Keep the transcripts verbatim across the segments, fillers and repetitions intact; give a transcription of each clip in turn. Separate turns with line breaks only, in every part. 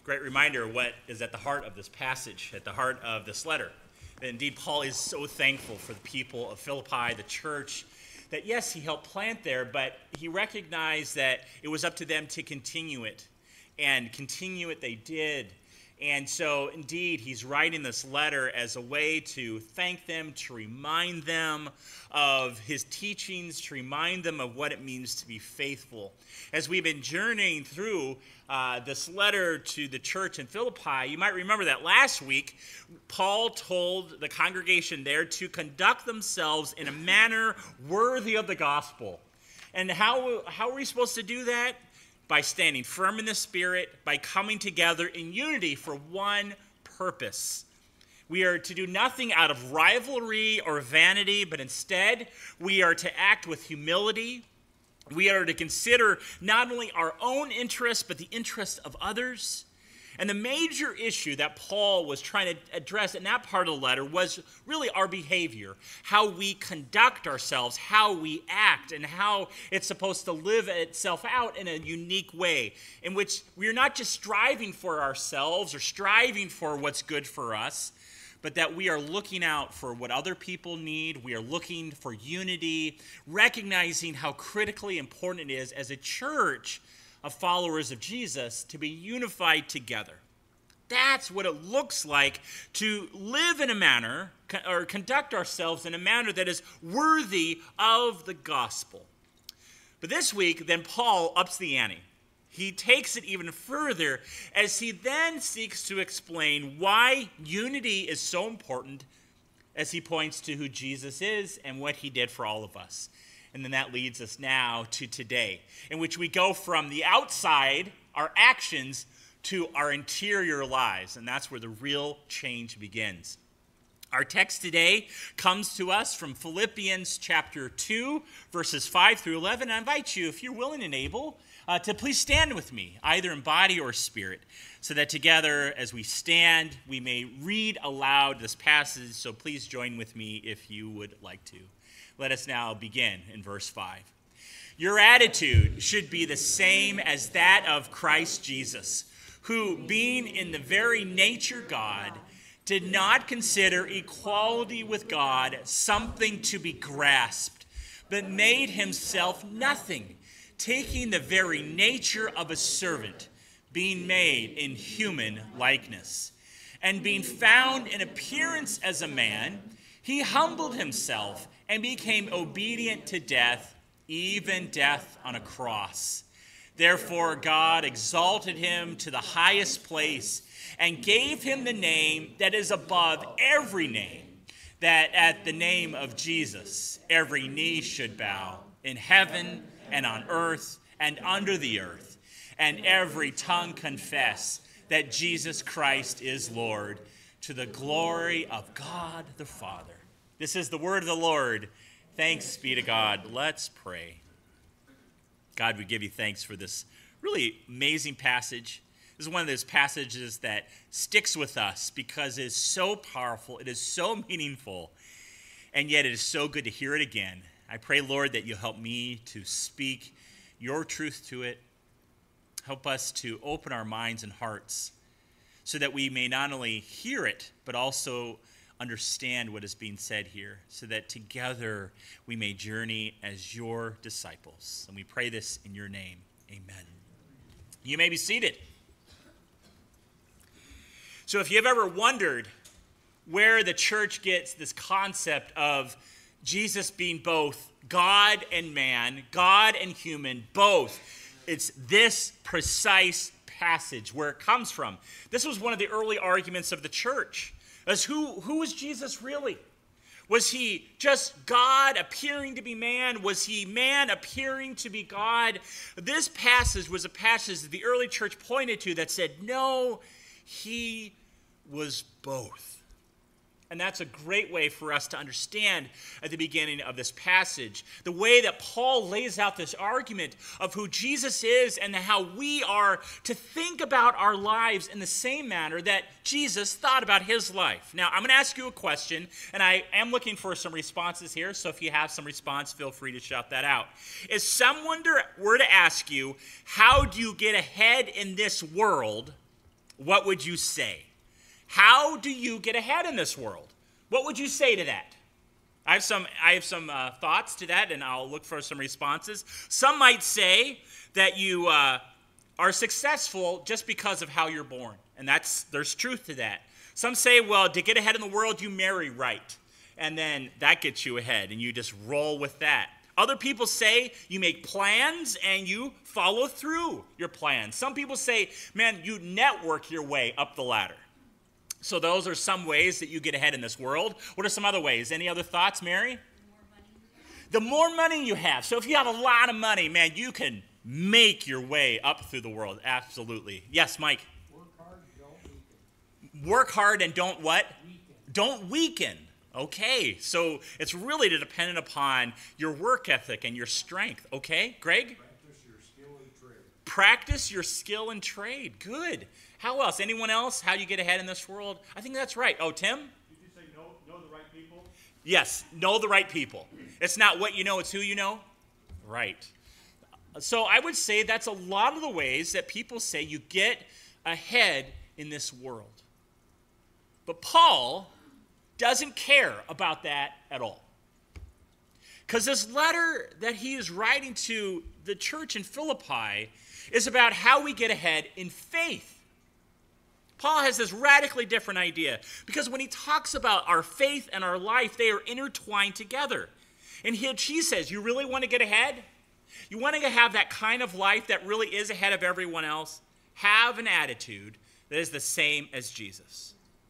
Great reminder what is at the heart of this passage, at the heart of this letter. And indeed, Paul is so thankful for the people of Philippi, the church, that yes, he helped plant there, but he recognized that it was up to them to continue it. And continue it they did. And so, indeed, he's writing this letter as a way to thank them, to remind them of his teachings, to remind them of what it means to be faithful. As we've been journeying through uh, this letter to the church in Philippi, you might remember that last week, Paul told the congregation there to conduct themselves in a manner worthy of the gospel. And how, how are we supposed to do that? By standing firm in the Spirit, by coming together in unity for one purpose. We are to do nothing out of rivalry or vanity, but instead we are to act with humility. We are to consider not only our own interests, but the interests of others. And the major issue that Paul was trying to address in that part of the letter was really our behavior, how we conduct ourselves, how we act, and how it's supposed to live itself out in a unique way, in which we are not just striving for ourselves or striving for what's good for us, but that we are looking out for what other people need. We are looking for unity, recognizing how critically important it is as a church of followers of Jesus to be unified together. That's what it looks like to live in a manner or conduct ourselves in a manner that is worthy of the gospel. But this week, then Paul ups the ante. He takes it even further as he then seeks to explain why unity is so important as he points to who Jesus is and what he did for all of us. And then that leads us now to today, in which we go from the outside, our actions, to our interior lives. And that's where the real change begins. Our text today comes to us from Philippians chapter two, verses five through eleven. I invite you, if you're willing and able, uh, to please stand with me, either in body or spirit, so that together as we stand, we may read aloud this passage. So please join with me if you would like to. Let us now begin in verse five. Your attitude should be the same as that of Christ Jesus, who, being in the very nature God, did not consider equality with God something to be grasped, but made himself nothing, taking the very nature of a servant, being made in human likeness. And being found in appearance as a man, he humbled himself and became obedient to death, even death on a cross. Therefore God exalted him to the highest place and gave him the name that is above every name, that at the name of Jesus every knee should bow, in heaven and on earth and under the earth, and every tongue confess that Jesus Christ is Lord, to the glory of God the Father. This is the word of the Lord. Thanks be to God. Let's pray. God, we give you thanks for this really amazing passage. This is one of those passages that sticks with us because it is so powerful, it is so meaningful, and yet it is so good to hear it again. I pray, Lord, that you'll help me to speak your truth to it. Help us to open our minds and hearts so that we may not only hear it, but also understand what is being said here, so that together we may journey as your disciples. And we pray this in your name. Amen. You may be seated. So if you've ever wondered where the church gets this concept of Jesus being both God and man, God and human, both, it's this precise passage where it comes from. This was one of the early arguments of the church. As who, who was Jesus really? Was he just God appearing to be man? Was he man appearing to be God? This passage was a passage that the early church pointed to that said, no, he was both. And that's a great way for us to understand at the beginning of this passage, the way that Paul lays out this argument of who Jesus is and how we are to think about our lives in the same manner that Jesus thought about his life. Now, I'm going to ask you a question, and I am looking for some responses here, so if you have some response, feel free to shout that out. If someone were to ask you, how do you get ahead in this world? what would you say? How do you get ahead in this world? What would you say to that? I have some, I have some uh, thoughts to that, and I'll look for some responses. Some might say that you uh, are successful just because of how you're born, and that's there's truth to that. Some say, well, to get ahead in the world, you marry right, and then that gets you ahead, and you just roll with that. Other people say you make plans and you follow through your plans. Some people say, man, you network your way up the ladder. So those are some ways that you get ahead in this world. What are some other ways? Any other thoughts, Mary? The more money you have. So if you have a lot of money, man, you can make your way up through the world. Absolutely. Yes, Mike?
Work hard and don't weaken.
Work hard and don't what?
Weaken.
Don't weaken. Okay, so it's really dependent upon your work ethic and your strength. Okay, Greg?
Practice your skill and trade.
Practice your skill and trade. Good. How else? Anyone else? How you get ahead in this world? I think that's right. Oh, Tim?
Did you say know, know the right people?
Yes, know the right people. It's not what you know, it's who you know. Right. So I would say that's a lot of the ways that people say you get ahead in this world. But Paul doesn't care about that at all. Because this letter that he is writing to the church in Philippi is about how we get ahead in faith. Paul has this radically different idea, because when he talks about our faith and our life, they are intertwined together. And he, he says, you really want to get ahead? You want to have that kind of life that really is ahead of everyone else? Have an attitude that is the same as Jesus.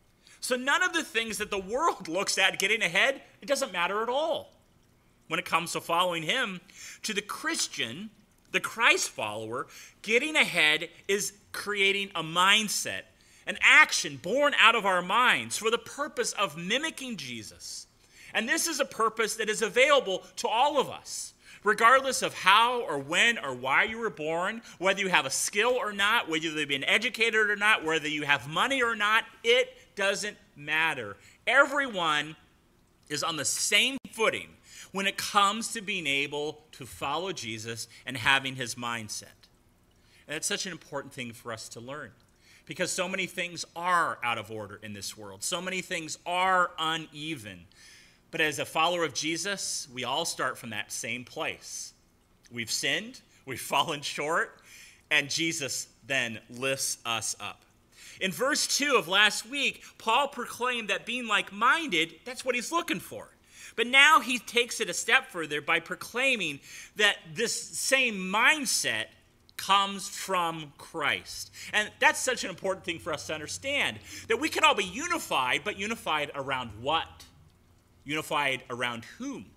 So none of the things that the world looks at getting ahead, it doesn't matter at all when it comes to following him. To the Christian, the Christ follower, getting ahead is creating a mindset, an action born out of our minds for the purpose of mimicking Jesus. And this is a purpose that is available to all of us, regardless of how or when or why you were born, whether you have a skill or not, whether you've been educated or not, whether you have money or not, it doesn't matter. Everyone is on the same footing when it comes to being able to follow Jesus and having his mindset. And it's such an important thing for us to learn, because so many things are out of order in this world. So many things are uneven. But as a follower of Jesus, we all start from that same place. We've sinned, we've fallen short, and Jesus then lifts us up. In verse two of last week, Paul proclaimed that being like-minded, that's what he's looking for. But now he takes it a step further by proclaiming that this same mindset comes from Christ. And that's such an important thing for us to understand, that we can all be unified, but unified around what? Unified around whom?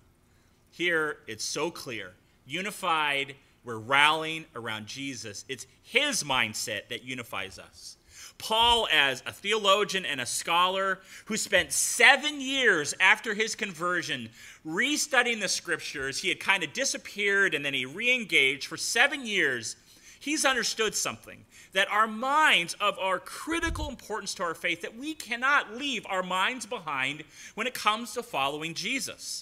Here it's so clear. Unified, we're rallying around Jesus. It's his mindset that unifies us. Paul, as a theologian and a scholar who spent seven years after his conversion restudying the scriptures, he had kind of disappeared and then he re-engaged for seven years. He's understood something, that our minds of our critical importance to our faith, that we cannot leave our minds behind when it comes to following Jesus.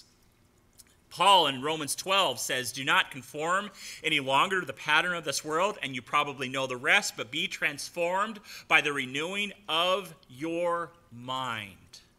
Paul in Romans twelve says, do not conform any longer to the pattern of this world, and you probably know the rest, but be transformed by the renewing of your mind.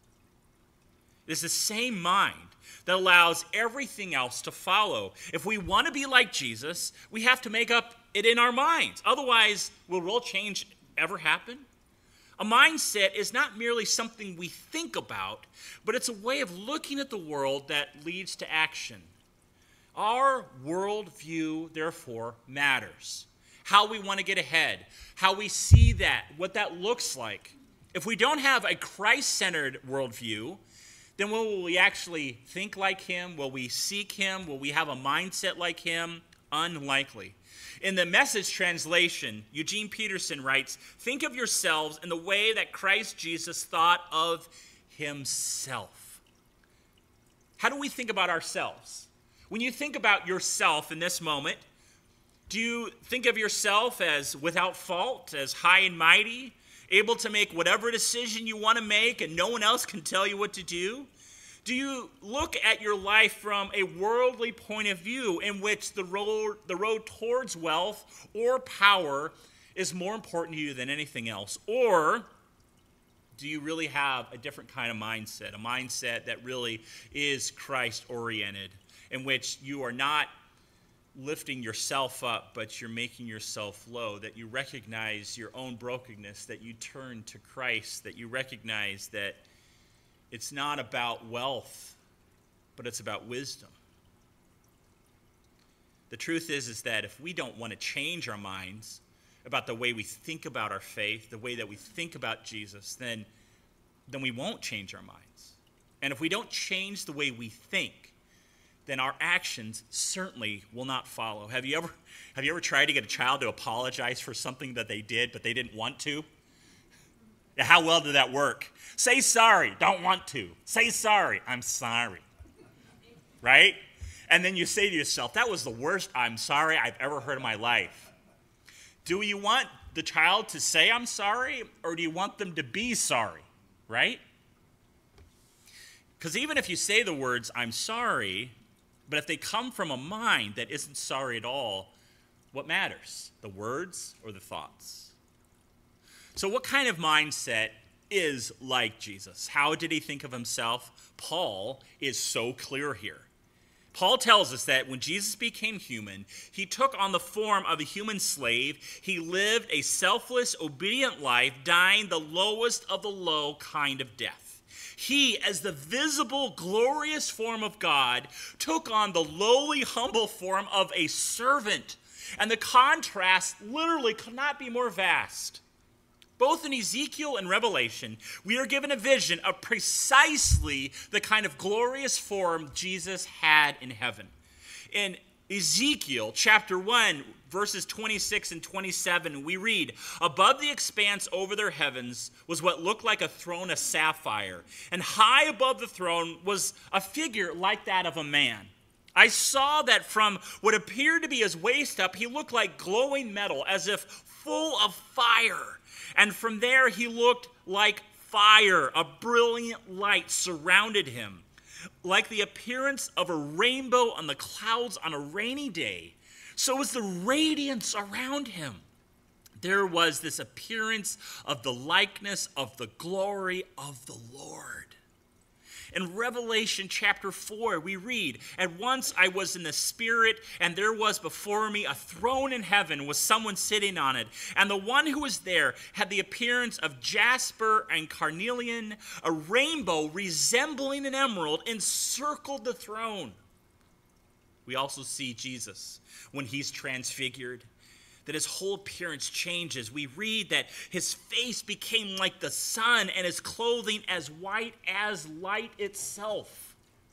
It is the same mind that allows everything else to follow. If we want to be like Jesus, we have to make up it in our minds. Otherwise, will real change ever happen? A mindset is not merely something we think about, but it's a way of looking at the world that leads to action. Our worldview, therefore, matters. How we want to get ahead, how we see that, what that looks like. If we don't have a Christ-centered worldview, then will we actually think like him? Will we seek him? Will we have a mindset like him? Unlikely. In the Message translation, Eugene Peterson writes, think of yourselves in the way that Christ Jesus thought of himself. How do we think about ourselves? When you think about yourself in this moment, do you think of yourself as without fault, as high and mighty, able to make whatever decision you want to make and no one else can tell you what to do? Do you look at your life from a worldly point of view in which the road, the road towards wealth or power is more important to you than anything else? Or do you really have a different kind of mindset, a mindset that really is Christ-oriented, in which you are not lifting yourself up, but you're making yourself low, that you recognize your own brokenness, that you turn to Christ, that you recognize that it's not about wealth, but it's about wisdom. The truth is, is that if we don't want to change our minds about the way we think about our faith, the way that we think about Jesus, then, then we won't change our minds. And if we don't change the way we think, then our actions certainly will not follow. Have you ever, have you ever tried to get a child to apologize for something that they did, but they didn't want to? How well did that work? Say sorry, don't want to. Say sorry, I'm sorry. Right? And then you say to yourself, that was the worst I'm sorry I've ever heard in my life. Do you want the child to say I'm sorry, or do you want them to be sorry? Right? Because even if you say the words, I'm sorry, but if they come from a mind that isn't sorry at all, what matters? The words or the thoughts? So what kind of mindset is like Jesus? How did he think of himself? Paul is so clear here. Paul tells us that when Jesus became human, he took on the form of a human slave. He lived a selfless, obedient life, dying the lowest of the low kind of death. He, as the visible, glorious form of God, took on the lowly, humble form of a servant. And the contrast literally could not be more vast. Both in Ezekiel and Revelation, we are given a vision of precisely the kind of glorious form Jesus had in heaven. In Ezekiel chapter one, verses twenty-six and twenty-seven, we read, above the expanse over their heavens was what looked like a throne of sapphire, and high above the throne was a figure like that of a man. I saw that from what appeared to be his waist up, he looked like glowing metal, as if full of fire. And from there he looked like fire. A brilliant light surrounded him, like the appearance of a rainbow on the clouds on a rainy day. So was the radiance around him. There was this appearance of the likeness of the glory of the Lord. In Revelation chapter four, we read, at once I was in the Spirit, and there was before me a throne in heaven with someone sitting on it. And the one who was there had the appearance of jasper and carnelian. A rainbow resembling an emerald encircled the throne. We also see Jesus when he's transfigured, that his whole appearance changes. We read that his face became like the sun and his clothing as white as light itself.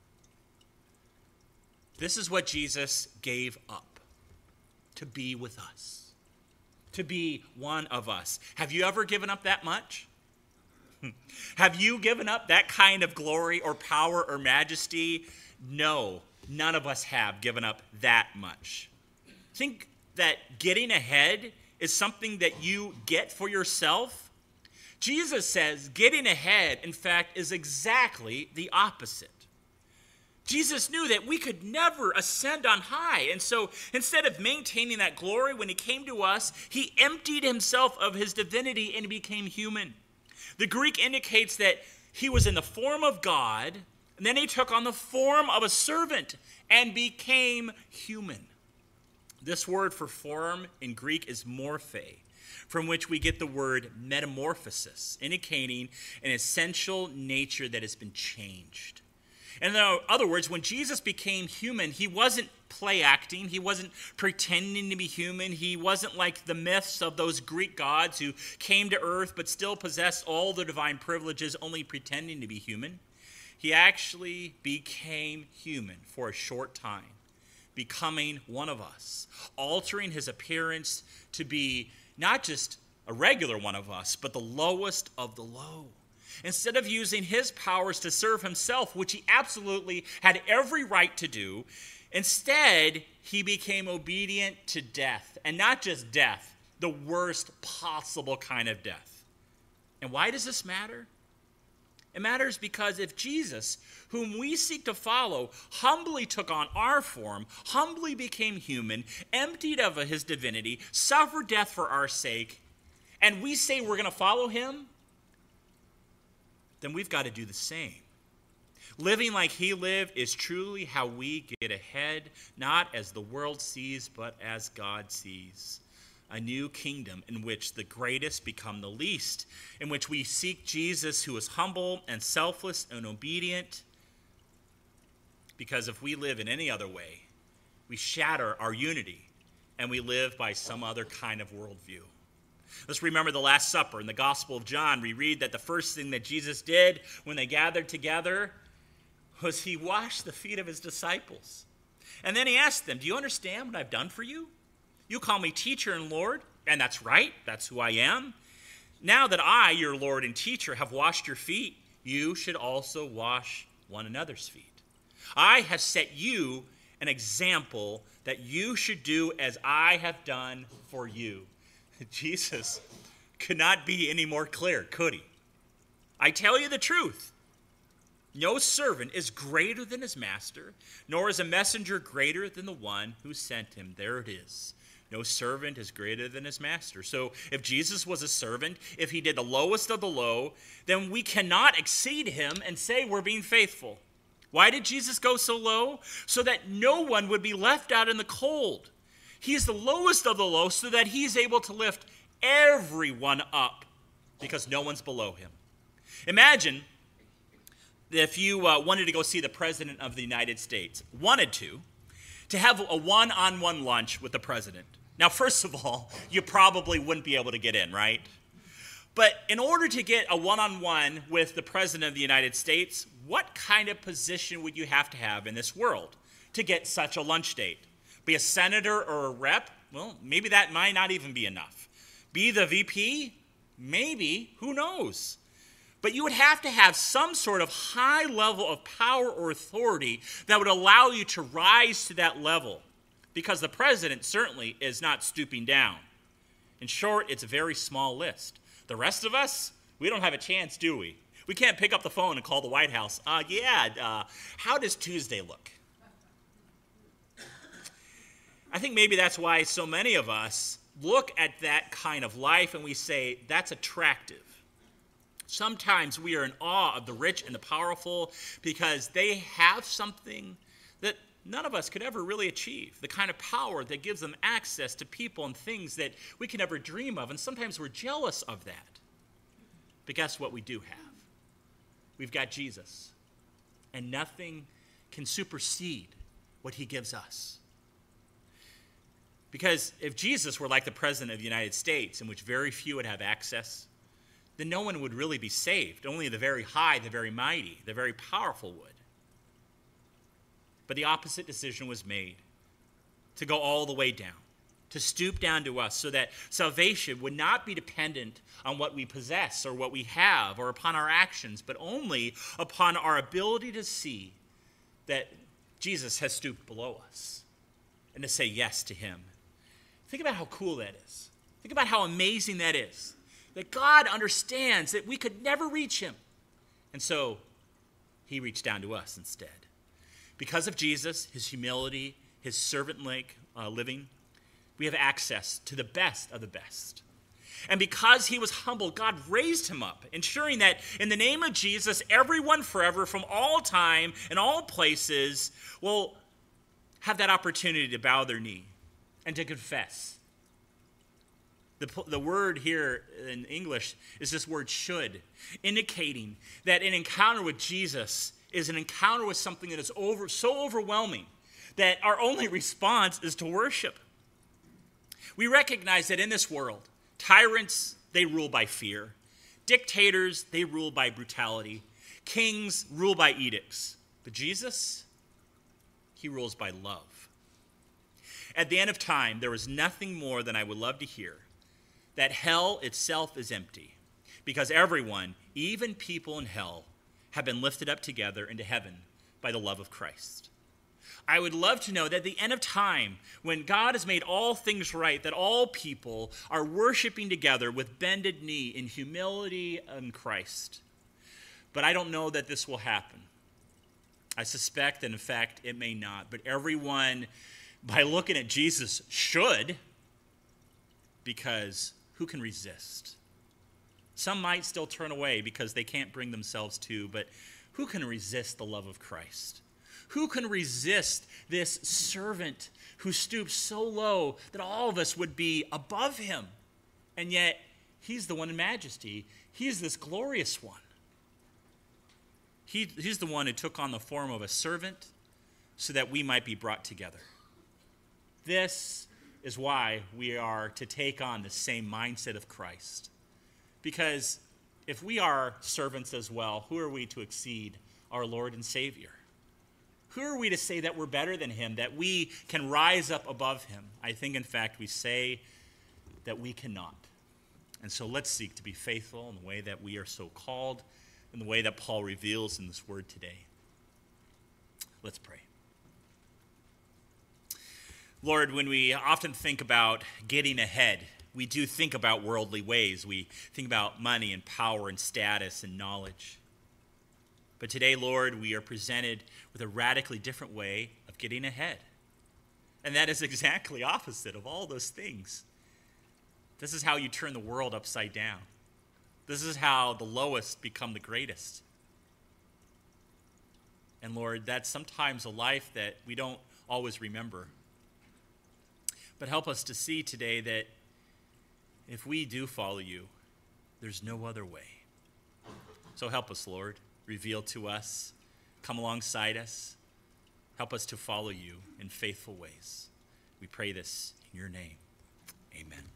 This is what Jesus gave up to be with us, to be one of us. Have you ever given up that much? Have you given up that kind of glory or power or majesty? No, none of us have given up that much. Think that getting ahead is something that you get for yourself? Jesus says getting ahead, in fact, is exactly the opposite. Jesus knew that we could never ascend on high, and so instead of maintaining that glory when he came to us, he emptied himself of his divinity and became human. The Greek indicates that he was in the form of God, and then he took on the form of a servant and became human. This word for form in Greek is morphe, from which we get the word metamorphosis, indicating an essential nature that has been changed. In other words, when Jesus became human, he wasn't play acting. He wasn't pretending to be human. He wasn't like the myths of those Greek gods who came to earth but still possessed all the divine privileges, only pretending to be human. He actually became human for a short time, becoming one of us, altering his appearance to be not just a regular one of us, but the lowest of the low. Instead of using his powers to serve himself, which he absolutely had every right to do, instead, he became obedient to death. And not just death, the worst possible kind of death. And why does this matter? It matters because if Jesus, whom we seek to follow, humbly took on our form, humbly became human, emptied of his divinity, suffered death for our sake, and we say we're going to follow him, then we've got to do the same. Living like he lived is truly how we get ahead, not as the world sees, but as God sees. A new kingdom in which the greatest become the least, in which we seek Jesus who is humble and selfless and obedient. Because if we live in any other way, we shatter our unity and we live by some other kind of worldview. Let's remember the Last Supper. In the Gospel of John, we read that the first thing that Jesus did when they gathered together was he washed the feet of his disciples. And then he asked them, do you understand what I've done for you? You call me teacher and Lord, and that's right, that's who I am. Now that I, your Lord and teacher, have washed your feet, you should also wash one another's feet. I have set you an example that you should do as I have done for you. Jesus could not be any more clear, could he? I tell you the truth. No servant is greater than his master, nor is a messenger greater than the one who sent him. There it is. No servant is greater than his master. So if Jesus was a servant, if he did the lowest of the low, then we cannot exceed him and say we're being faithful. Why did Jesus go so low? So that no one would be left out in the cold. He is the lowest of the low so that he's able to lift everyone up because no one's below him. Imagine if you uh, wanted to go see the President of the United States, wanted to, to have a one-on-one lunch with the president. Now, first of all, you probably wouldn't be able to get in, right? But in order to get a one-on-one with the President of the United States, what kind of position would you have to have in this world to get such a lunch date? Be a senator or a rep? Well, maybe that might not even be enough. Be the V P? Maybe. Who knows? But you would have to have some sort of high level of power or authority that would allow you to rise to that level, because the president certainly is not stooping down. In short, it's a very small list. The rest of us, we don't have a chance, do we? We can't pick up the phone and call the White House. Uh, yeah, uh, how does Tuesday look? I think maybe that's why so many of us look at that kind of life and we say, that's attractive. Sometimes we are in awe of the rich and the powerful because they have something that none of us could ever really achieve, the kind of power that gives them access to people and things that we can never dream of, and sometimes we're jealous of that. But guess what we do have? We've got Jesus, and nothing can supersede what he gives us. Because if Jesus were like the President of the United States, in which very few would have access, then no one would really be saved. Only the very high, the very mighty, the very powerful would. But the opposite decision was made, to go all the way down, to stoop down to us so that salvation would not be dependent on what we possess or what we have or upon our actions, but only upon our ability to see that Jesus has stooped below us and to say yes to him. Think about how cool that is. Think about how amazing that is. That God understands that we could never reach him. And so he reached down to us instead. Because of Jesus, his humility, his servant-like uh, living, we have access to the best of the best. And because he was humble, God raised him up, ensuring that in the name of Jesus, everyone forever from all time and all places will have that opportunity to bow their knee and to confess. The, the word here in English is this word should, indicating that an encounter with Jesus is an encounter with something that is over, so overwhelming that our only response is to worship. We recognize that in this world, tyrants, they rule by fear. Dictators, they rule by brutality. Kings rule by edicts. But Jesus, he rules by love. At the end of time, there is nothing more than I would love to hear, that hell itself is empty, because everyone, even people in hell, have been lifted up together into heaven by the love of Christ. I would love to know that at the end of time, when God has made all things right, that all people are worshiping together with bended knee in humility in Christ. But I don't know that this will happen. I suspect that, in fact, it may not. But everyone, by looking at Jesus, should, because who can resist? Some might still turn away because they can't bring themselves to, but who can resist the love of Christ? Who can resist this servant who stoops so low that all of us would be above him? And yet, he's the one in majesty. He's this glorious one. He, he's the one who took on the form of a servant so that we might be brought together. This is why we are to take on the same mindset of Christ. Because if we are servants as well, who are we to exceed our Lord and Savior? Who are we to say that we're better than him, that we can rise up above him? I think, in fact, we say that we cannot. And so let's seek to be faithful in the way that we are so called, in the way that Paul reveals in this word today. Let's pray. Lord, when we often think about getting ahead, we do think about worldly ways. We think about money and power and status and knowledge. But today, Lord, we are presented with a radically different way of getting ahead. And that is exactly opposite of all those things. This is how you turn the world upside down. This is how the lowest become the greatest. And Lord, that's sometimes a life that we don't always remember. But help us to see today that if we do follow you, there's no other way. So help us, Lord. Reveal to us. Come alongside us. Help us to follow you in faithful ways. We pray this in your name. Amen.